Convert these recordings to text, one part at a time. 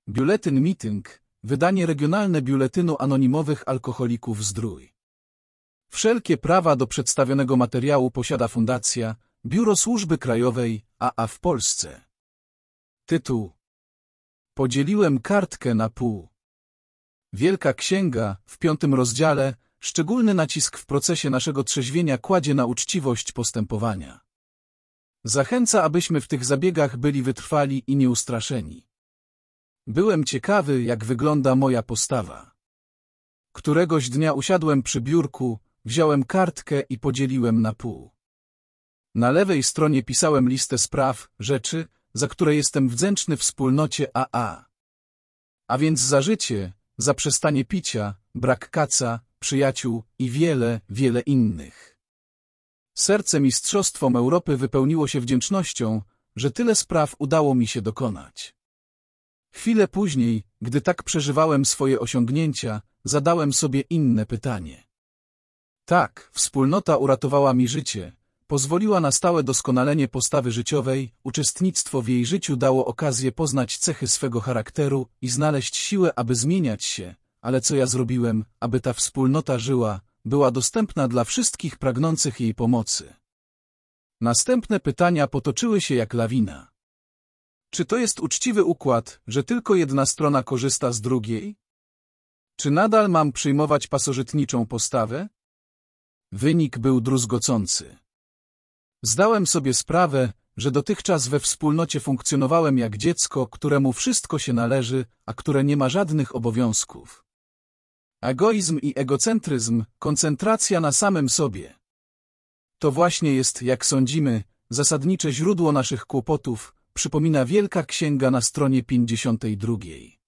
Biuletyn Meeting, wydanie regionalne Biuletynu Anonimowych Alkoholików Zdrój. Wszelkie prawa do przedstawionego materiału posiada Fundacja Biuro Służby Krajowej AA w Polsce. Tytuł: Podzieliłem kartkę na pół. Wielka Księga, w 5. rozdziale, szczególny nacisk w procesie naszego trzeźwienia kładzie na uczciwość postępowania. Zachęca, abyśmy w tych zabiegach byli wytrwali i nieustraszeni. Byłem ciekawy, jak wygląda moja postawa. Któregoś dnia usiadłem przy biurku, wziąłem kartkę i podzieliłem na pół. Na lewej stronie pisałem listę spraw, rzeczy, za które jestem wdzięczny wspólnocie AA. A więc za życie, za przestanie picia, brak kaca, przyjaciół i wiele, wiele innych. Serce Mistrzostwom Europy wypełniło się wdzięcznością, że tyle spraw udało mi się dokonać. Chwilę później, gdy tak przeżywałem swoje osiągnięcia, zadałem sobie inne pytanie. Tak, wspólnota uratowała mi życie, pozwoliła na stałe doskonalenie postawy życiowej, uczestnictwo w jej życiu dało okazję poznać cechy swego charakteru i znaleźć siłę, aby zmieniać się, ale co ja zrobiłem, aby ta wspólnota żyła, była dostępna dla wszystkich pragnących jej pomocy? Następne pytania potoczyły się jak lawina. Czy to jest uczciwy układ, że tylko jedna strona korzysta z drugiej? Czy nadal mam przyjmować pasożytniczą postawę? Wynik był druzgocący. Zdałem sobie sprawę, że dotychczas we wspólnocie funkcjonowałem jak dziecko, któremu wszystko się należy, a które nie ma żadnych obowiązków. Egoizm i egocentryzm, koncentracja na samym sobie. To właśnie jest, jak sądzimy, zasadnicze źródło naszych kłopotów, przypomina Wielka Księga na stronie 52.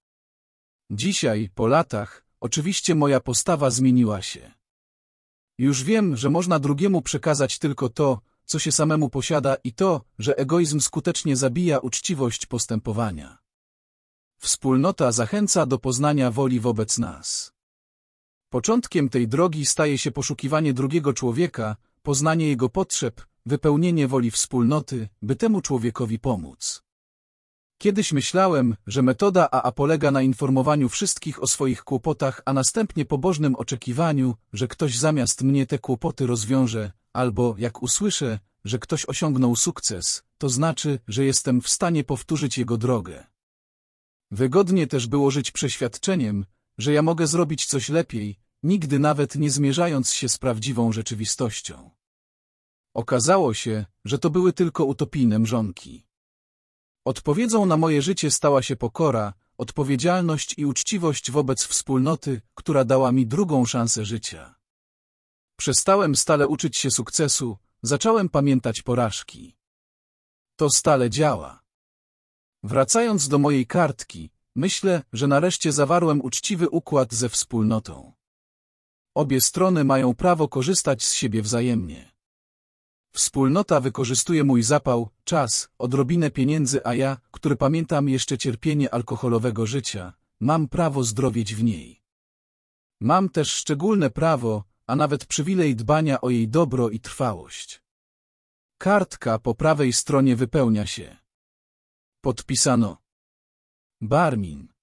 Dzisiaj, po latach, oczywiście moja postawa zmieniła się. Już wiem, że można drugiemu przekazać tylko to, co się samemu posiada i to, że egoizm skutecznie zabija uczciwość postępowania. Wspólnota zachęca do poznania woli wobec nas. Początkiem tej drogi staje się poszukiwanie drugiego człowieka, poznanie jego potrzeb, wypełnienie woli wspólnoty, by temu człowiekowi pomóc. Kiedyś myślałem, że metoda AA polega na informowaniu wszystkich o swoich kłopotach, a następnie pobożnym oczekiwaniu, że ktoś zamiast mnie te kłopoty rozwiąże, albo, jak usłyszę, że ktoś osiągnął sukces, to znaczy, że jestem w stanie powtórzyć jego drogę. Wygodnie też było żyć przeświadczeniem, że ja mogę zrobić coś lepiej, nigdy nawet nie zmierzając się z prawdziwą rzeczywistością. Okazało się, że to były tylko utopijne mrzonki. Odpowiedzią na moje życie stała się pokora, odpowiedzialność i uczciwość wobec wspólnoty, która dała mi drugą szansę życia. Przestałem stale uczyć się sukcesu, zacząłem pamiętać porażki. To stale działa. Wracając do mojej kartki, myślę, że nareszcie zawarłem uczciwy układ ze wspólnotą. Obie strony mają prawo korzystać z siebie wzajemnie. Wspólnota wykorzystuje mój zapał, czas, odrobinę pieniędzy, a ja, który pamiętam jeszcze cierpienie alkoholowego życia, mam prawo zdrowieć w niej. Mam też szczególne prawo, a nawet przywilej dbania o jej dobro i trwałość. Kartka po prawej stronie wypełnia się. Podpisano Barmin.